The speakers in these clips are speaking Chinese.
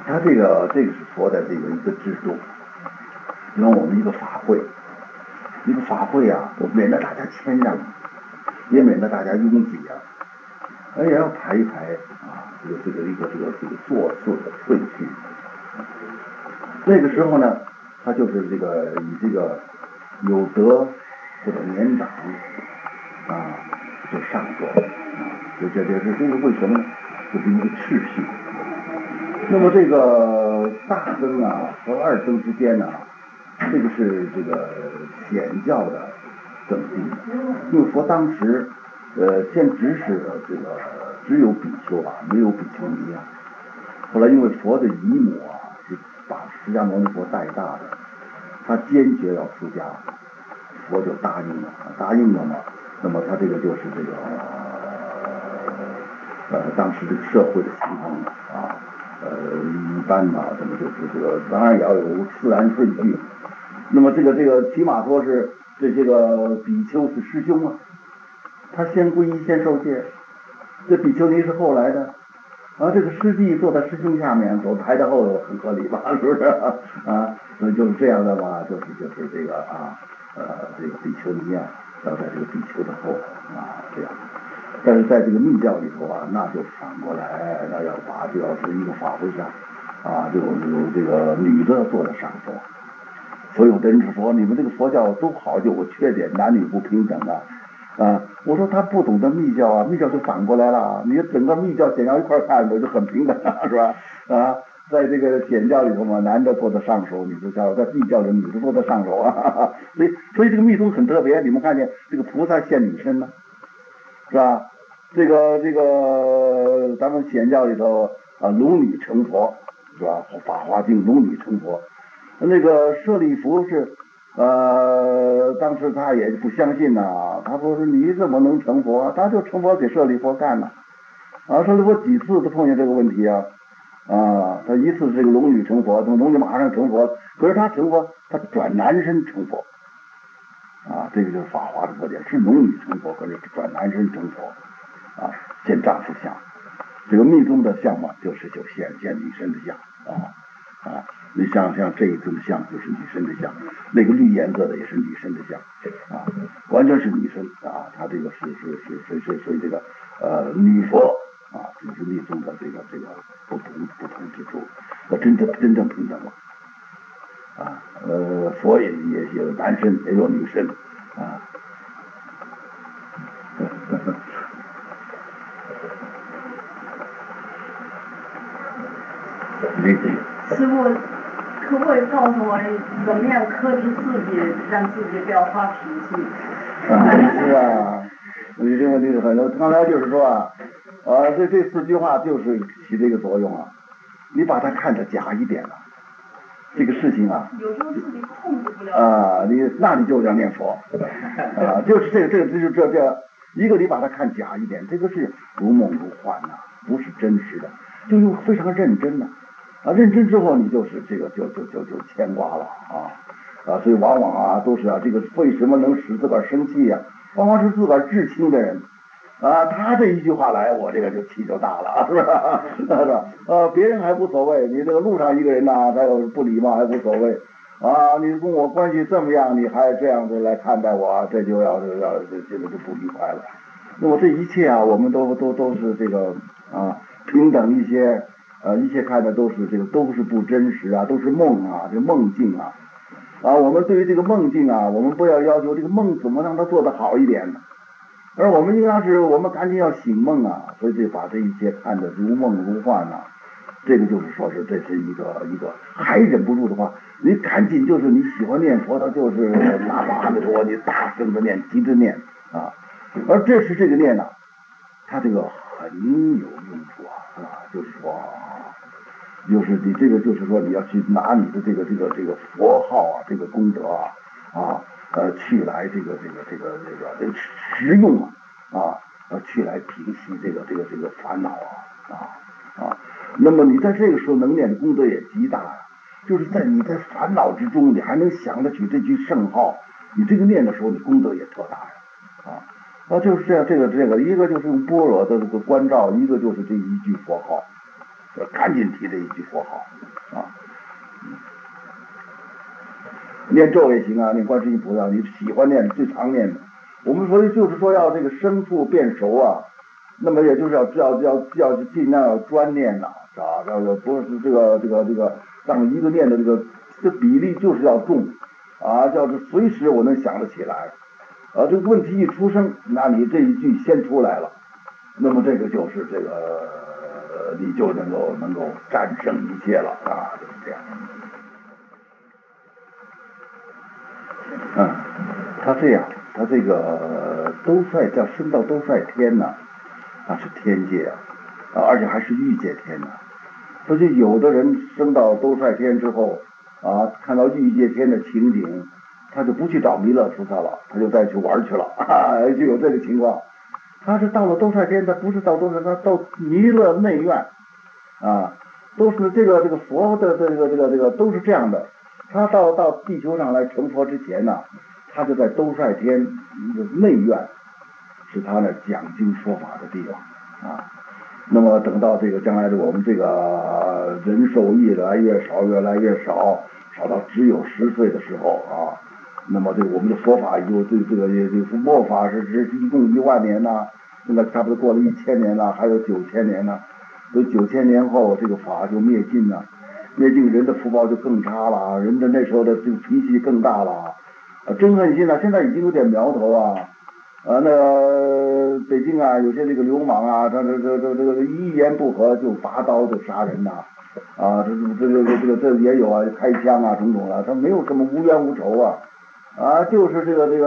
他这个是佛的这个一个制度，因为我们一个法会啊，我免得大家谦让，也免得大家拥挤啊，也要排一排啊，这个座次的顺序。那个时候呢，他就是以这个有德或者年长啊就上座啊，这个为什么呢？就是一个秩序。那么这个大僧啊和二僧之间呢，这个是这个显教的等地，因为佛当时先指使的这个只有比丘啊，没有比丘尼啊。后来因为佛的姨母啊是把释迦牟尼佛带大的，他坚决要出家，佛就答应了，嘛，那么他这个就是这个当时这个社会的情况啊。一般吧，那么就是这个，当然也要有自然顺序。那么这个起码说是这些个比丘是师兄啊，他先皈依先受戒，这比丘尼是后来的，这个师弟坐在师兄下面，走排在后头，很合理吧？是不是啊？所以就是这样的吧，就是这个这个比丘尼啊，要在这个比丘的后头啊，这样。但是在这个密教里头啊，那就反过来，那就要是一个法会上啊，就有这个女的坐在上头。所有的人是说，你们这个佛教都好，就有缺点，男女不平等啊。我说他不懂得密教啊，密教就反过来了，你整个密教显教一块看，我就很平等，是吧？在这个显教里头嘛，男的坐在上首，女的在密教里女的坐在上首啊。所以这个密宗很特别，你们看见这个菩萨现女身呢，是吧？这个咱们显教里头龙女成佛，是吧？法华经龙女成佛，那个舍利弗是当时他也不相信呐，他说是你怎么能成佛？他就成佛给舍利弗干了舍利弗几次都碰见这个问题啊，他一次这个龙女成佛，龙女马上成佛，可是他成佛，他转男身成佛这个就是法华的特点，是龙女成佛，可是转男身成佛现丈夫相，这个密宗的相嘛，就现女身的相你像这一尊的像就是女生的像，那个绿颜色的也是女生的像完全是女生她这个是这个女佛这是密宗的这个不同之处，真正平等了佛也有男生也有女生师父，可不可以告诉我怎么样克制自己，让自己不要发脾气？ 是啊，你这个问题是很多。刚才就是说这四句话就是起这个作用你把它看得假一点这个事情有时候自己控制不了你就要念佛就是这一个你把它看假一点，这个是如梦如幻不是真实的，就非常认真认真之后你就是这个就牵挂了所以往往都是这个为什么能使自个儿生气往往是自个儿至亲的人他这一句话来，我这个就气就大了是吧？是吧？别人还无所谓，你这个路上一个人他有不礼貌还无所谓你跟我关系这么样，你还这样子来看待我这就这个就不愉快了。那么这一切我们都是这个平等一些一切看的都是这个都是不真实都是梦这个梦境我们对于这个梦境我们不要要求这个梦怎么让它做得好一点呢？而我们应当是我们赶紧要醒梦所以把这一切看得如梦如幻这个就是说是这是一个还忍不住的话，你赶紧就是你喜欢念佛的，就是哪怕阿弥陀佛，你大声的念，急着念而这是这个念它这个很有用处就是说就是你这个就是说你要去拿你的这个佛号这个功德去来这个实用去来平息这个烦恼那么你在这个时候能念的功德也极大就是你在烦恼之中，你还能想得起这句圣号，你这个念的时候，你功德也特大就是这样，这个一个就是用般若的这个关照，一个就是这一句佛号赶紧提这一句佛号啊。念咒也行啊，念观世音菩萨，你喜欢念最常念的。我们所以就是说要这个生处变熟啊，那么也就是要尽量要专念呐，不是这个让一个念的这比例就是要重啊，叫是随时我能想得起来。这个问题一出生，那你这一句先出来了，那么这个就是这个你就能够战胜一切了啊，就是这样。他这样，他这个兜率叫升到兜率天呢，那是天界啊，而且还是欲界天呢。所以有的人升到兜率天之后啊，看到欲界天的情景，他就不去找弥勒菩萨了，他就再去玩去了，就有这个情况。他是到了兜率天，他不是到兜率，他到弥勒内院啊，都是这个佛的这个都是这样的。他到地球上来成佛之前呢，他就在兜率天内院，是他那讲经说法的地方啊。那么等到这个将来的我们这个人寿越来越少，少到只有10岁的时候啊，那么这个我们的佛法就这个末法是一共1万年呐，现在差不多过了1000年了，还有9000年呢。所以9000年后这个法就灭尽了。灭尽，人的福报就更差了，人的那时候的这个脾气更大了，憎恨心呢，现在已经有点苗头啊。那北京啊，有些这个流氓啊，他这一言不合就拔刀就杀人呐，这也有啊，开枪啊，种种的，他没有什么无冤无仇啊，就是这种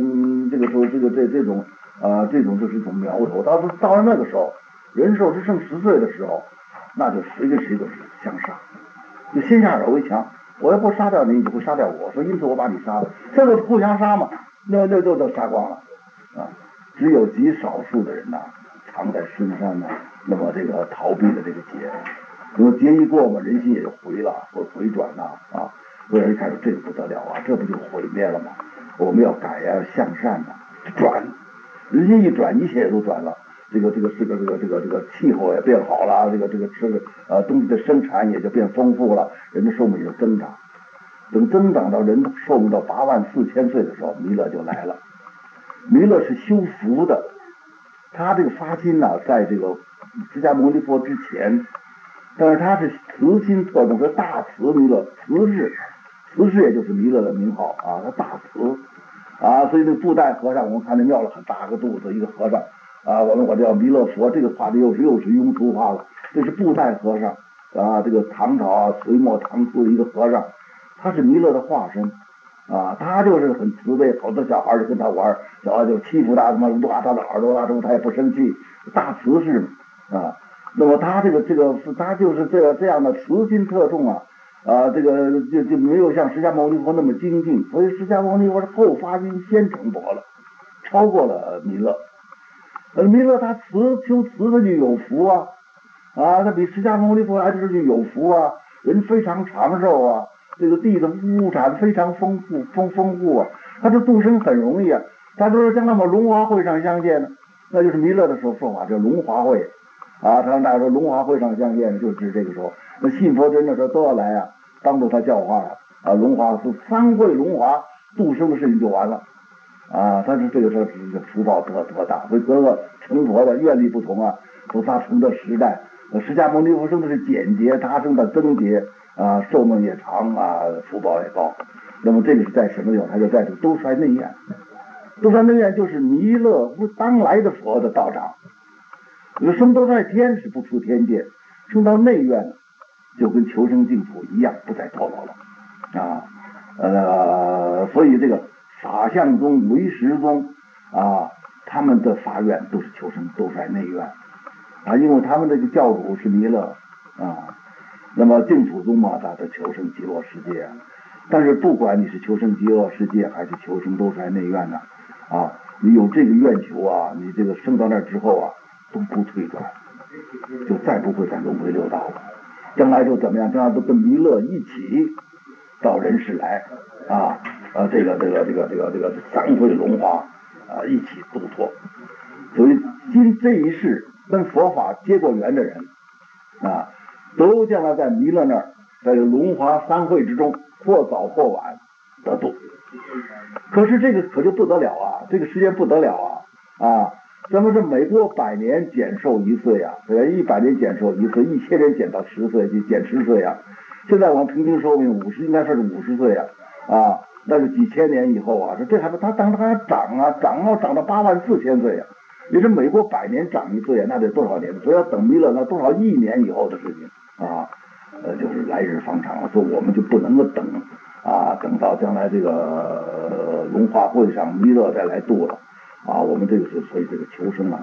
就是一种苗头。到了那个时候，人寿只剩10岁的时候，那就谁跟谁都是相杀。就先下手为强，我要不杀掉你，你就会杀掉我，所以因此我把你杀了，这个互相杀嘛，那就杀光了啊。只有极少数的人呐，藏在深山呐，那么这个逃避了这个劫，因为劫一过嘛，人心也就回转呐啊。所以人看说这个不得了啊，这不就毁灭了吗？我们要改呀，向善呐，转，人心一转，一切也都转了。这个气候也变好了，这个吃东西的生产也就变丰富了，人的寿命也就增长。等增长到人的寿命到84000岁的时候，弥勒就来了。弥勒是修福的，他这个发心呢，在这个释迦牟尼佛之前，但是他是慈心特重，是大慈弥勒，慈氏也就是弥勒的名号啊，他大慈啊，所以这布袋和尚，我们看那庙了很大个肚子一个和尚。我叫弥勒佛，这个画的又是庸俗化了。这是布袋和尚啊，这个唐朝隋末唐初的一个和尚，他是弥勒的化身啊，他就是很慈悲，好多小孩就跟他玩，小孩就欺负他，他妈拉他的耳朵拉住他也不生气，大慈氏啊。那么他他就是这样的慈心特重啊，这个就没有像释迦牟尼佛那么精进，所以释迦牟尼佛是后发心先成佛了，超过了弥勒。弥勒他修慈的就有福啊，他比释迦牟尼佛来的就有福啊，人非常长寿啊，这个地的物产非常丰富啊，他这度生很容易啊。他说将来我们龙华会上相见呢，那就是弥勒的时候说法叫龙华会啊，他让大家说龙华会上相见就指这个时候，那信佛真的时候都要来啊，当着他教化了啊，龙华是3会龙华度生的事情就完了。但是这个福报特大，所以各个成佛的愿力不同啊，都他成的时代。释迦牟尼佛生的是简洁，他生的增节啊，寿命也长啊，福报也高。那么这个是在什么地方？他就在这个兜率内院。兜率内院就是弥勒当来的佛的道场。升兜率天是不出天界，升到内院就跟求生净土一样，不再堕落了所以这个法相宗、唯识宗他们的法院都是求生兜率内院因为他们这个教主是弥勒那么净土宗嘛，他是求生极乐世界但是不管你是求生极乐世界还是求生兜率内院呢你有这个愿求你这个升到那之后都不退转，就再不会再轮回六道了。将来就怎么样？将来都跟弥勒一起到人世来这个3会龙华一起度脱。所以今这一世跟佛法结过缘的人都将来在弥勒那儿，在龙华三会之中，或早或晚得度。可是这个可就不得了啊，这个时间不得了啊！咱们是每过100年减寿1岁啊，100年减寿1岁，1000年减到10岁，就减10岁啊。现在我们平均寿命50，应该说是50岁啊，那是几千年以后啊，这还不它当它长啊，长到84000岁啊。你这每过100年长1岁啊，那得多少年？所以要等弥勒那多少亿年以后的事情啊，就是来日方长了，所以我们就不能够等啊，等到将来这个龙华会上弥勒再来度了啊，我们这个是所以这个求生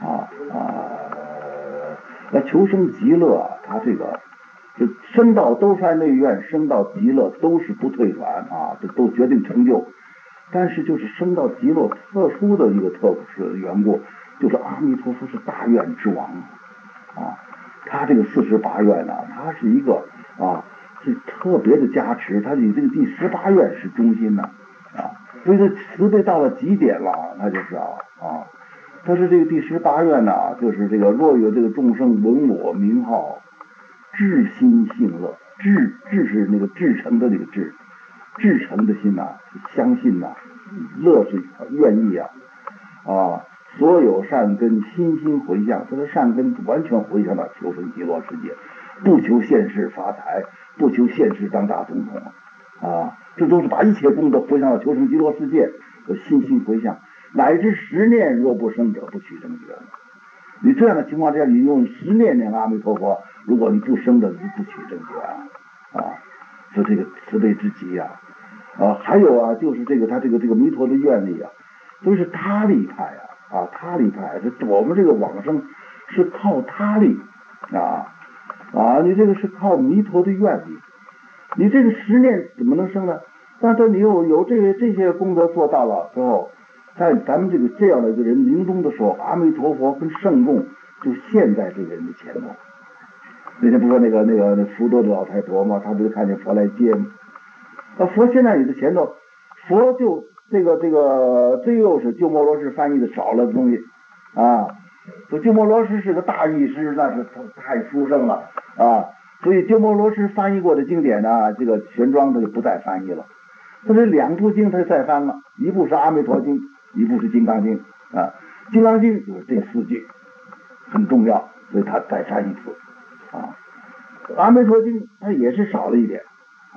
那求生极乐啊，它这个就升到兜率内院，升到极乐都是不退转啊，这都决定成就。但是就是升到极乐特殊的一个特殊的缘故，就是阿弥陀佛是大愿之王啊，他这个48愿呢，他是一个是特别的加持，他以这个第18愿是中心呢所以这慈悲到了极点了，那就是他是这个第18愿呢，就是这个若有这个众生闻我名号，至心信乐，至是那个至诚的那个至诚的心相信乐是愿意所有善根心心回向，他的善根完全回向到求生极乐世界，不求现世发财，不求现世当大总统这都是把一切功德回向到求生极乐世界，心心回向，乃至10念若不生者不取正觉。你这样的情况之下，你用10念念阿弥陀佛，如果你不生的，你不取正觉所以这个慈悲之极还有就是这个他这个弥陀的愿力都是他力派他力派，我们这个往生是靠他力你这个是靠弥陀的愿力，你这个10念怎么能生呢？但是你有这些功德做到了之后，在咱们这样的一个人临终的时候，阿弥陀佛跟圣众就现在这个人的前头。那天不说那个福多的老太婆吗？他不是看见佛来接吗？佛现在你的前头，佛就这又是鸠摩罗什翻译的少了的东西所以鸠摩罗什是个大义师，那是太殊胜了所以鸠摩罗什翻译过的经典呢，这个玄奘他就不再翻译了。他这2部经他再翻了，一部是阿弥陀经，一部是金刚经金刚经就是这4句很重要，所以他再翻一次阿弥陀经它也是少了一点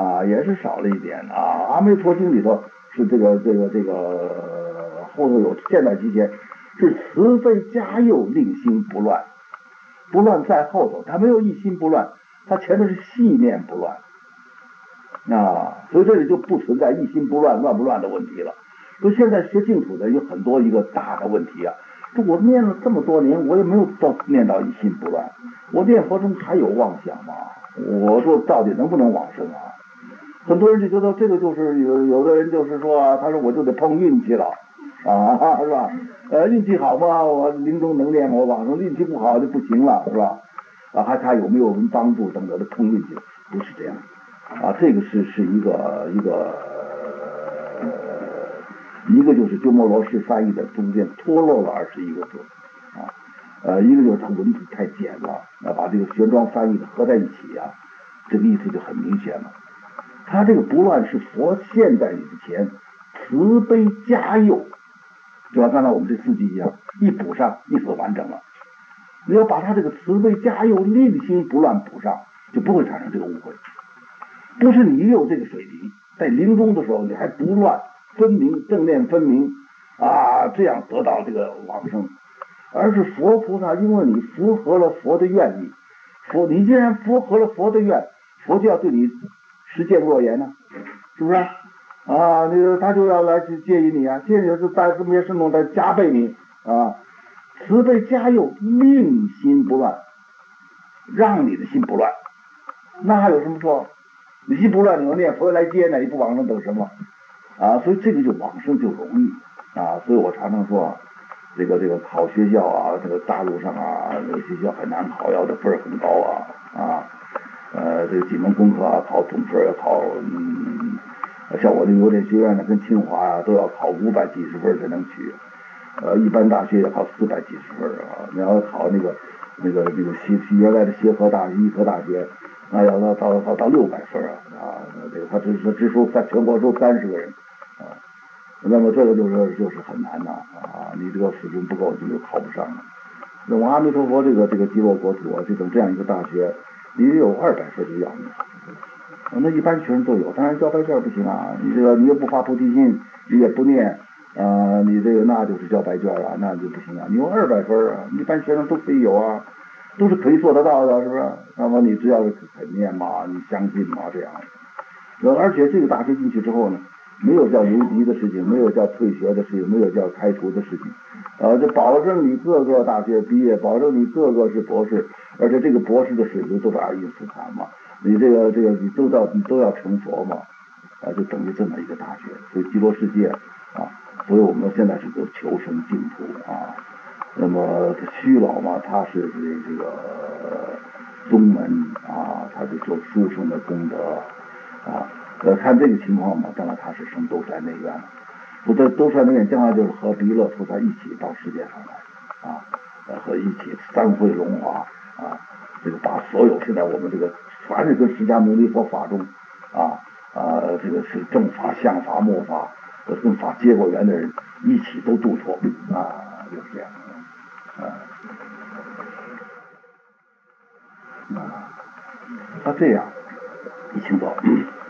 阿弥陀经里头是这个后头有现代集结，是慈悲加佑令心不乱，不乱在后头，他没有一心不乱，他前头是细念不乱所以这里就不存在一心不乱乱不乱的问题了。所以现在学净土的有很多一个大的问题这我念了这么多年，我也没有念到一心不乱，我念佛中还有妄想吗？我说到底能不能往生很多人就觉得这个就是有的人就是说他说我就得碰运气了是吧？运气好嘛，我临终能念我往生；运气不好就不行了，是吧？还看有没有人帮助等等的碰运气，不是这样这个是一个就是鸠摩罗什翻译的中间脱漏了21个字一个就是他文字太简了把这个玄奘翻译的合在一起这个意思就很明显了。他这个不乱是佛现在以前慈悲加佑，就像刚才我们这4句一样，一补上意思完整了。你要把他这个慈悲加佑令心不乱补上，就不会产生这个误会。不是你有这个水平，在临终的时候你还不乱分明，正念分明这样得到这个往生，而是佛菩萨因为你符合了佛的愿力，你既然符合了佛的愿，佛就要对你实践若言是不是他就要来接引你接引是在这么些圣众在加倍你慈悲加佑令心不乱，让你的心不乱，那还有什么错？你心不乱，你要念佛来接呢，你不往生等什么所以这个就往生就容易所以我常常说这个考学校这个大陆上这个学校很难考，要的分很高这个几门功课考总分要考像我这有点学院呢跟清华都要考500几十分才能取一般大学要考400几十分你要考那个那个原来的医科大学，那要到600分啊，这个他只收在全国收30个人啊，那么这个就是很难呐啊，你这个水平不够你就考不上了。那么阿弥陀佛这个极乐国土啊，这样一个大学，你有200分就要你，那一般学生都有，当然交白卷不行啊，你又不发菩提心，你也不念。你这个那就是交白卷啊，那就不行啊。你有200分啊，一般学生都可以有啊，都是可以做得到的，是不是？那么你只要是肯念嘛，你相信嘛，这样。而且这个大学进去之后呢，没有叫留级的事情，没有叫退学的事情，没有叫开除的事情，就保证你各个大学毕业，保证你各个是博士，而且这个博士的水平都是爱因斯坦嘛，你这个你都要成佛嘛，就等于这么一个大学，所以极乐世界啊。所以我们现在是个求生净土啊。那么虚老嘛，他是这个宗门啊，他就做殊胜的功德啊。看这个情况嘛，当然他是升兜率内院，不在兜率内院将来就是和弥勒菩萨一起到世界上来啊，和一起三会龙华啊，这个把所有现在我们这个凡是跟释迦牟尼佛法中这个是正法、相法、末法。跟法结果缘的人一起都度脱啊，就是这样他这样一清早，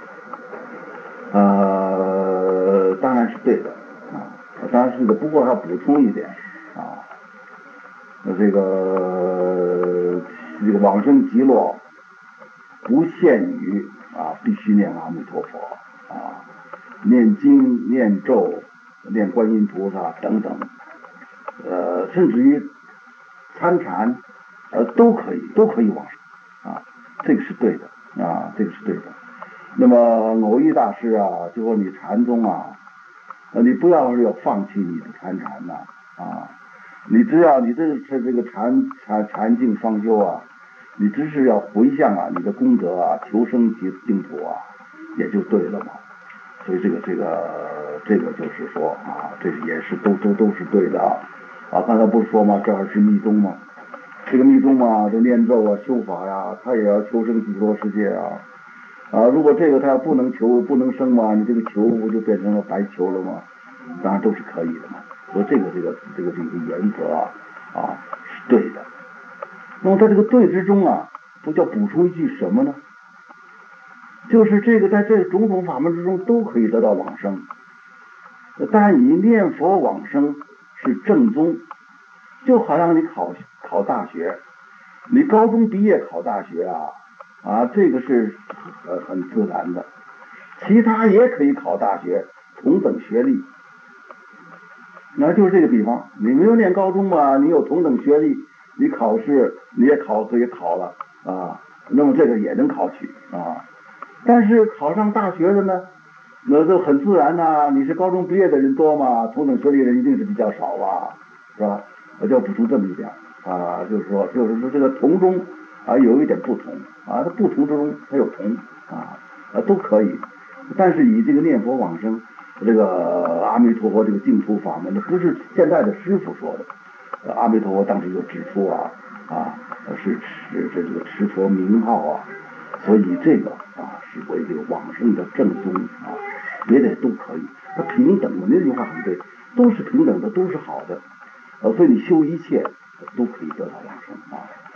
当然是对的啊，当然是的。不过要补充一点啊，这个往生极乐不限于必须念阿弥陀佛啊。念经、念咒、念观音菩萨等等，甚至于参禅，都可以往生啊，这个是对的啊，这个是对的。那么偶益大师啊，就说你禅宗啊，你不要放弃你的参禅呐啊，你只要你这个禅净双修啊，你只是要回向啊，你的功德啊，求生净土啊，也就对了嘛。所以这个就是说啊，这也是都是对的啊。刚才不是说吗？这儿是密宗吗？这个密宗嘛，这念咒啊、修法呀，他也要求生极乐世界啊。如果这个他要不能生嘛，你这个求不就变成了白求了吗？当然都是可以的嘛。所以这个原则是对的。那么在这个对之中啊，不叫补充一句什么呢？就是这个在这种种法门之中都可以得到往生，但以念佛往生是正宗，就好像你考大学，你高中毕业考大学这个是很自然的，其他也可以考大学，同等学历，那就是这个比方，你没有念高中嘛，你有同等学历，你考试你也考了那么这个也能考取但是考上大学的呢，那就很自然你是高中毕业的人多嘛，同等学历人一定是比较少是吧？我就要补充这么一点就是说这个同中有一点不同它不同之中它有同都可以，但是以这个念佛往生，这个阿弥陀佛这个净土法门，不是现在的师父说的，阿弥陀佛当时就指出是这个持佛名号所以这个是为这个往生的正宗别的都可以，它平等的，那句话很对，都是平等的，都是好的所以你修一切都可以得到往生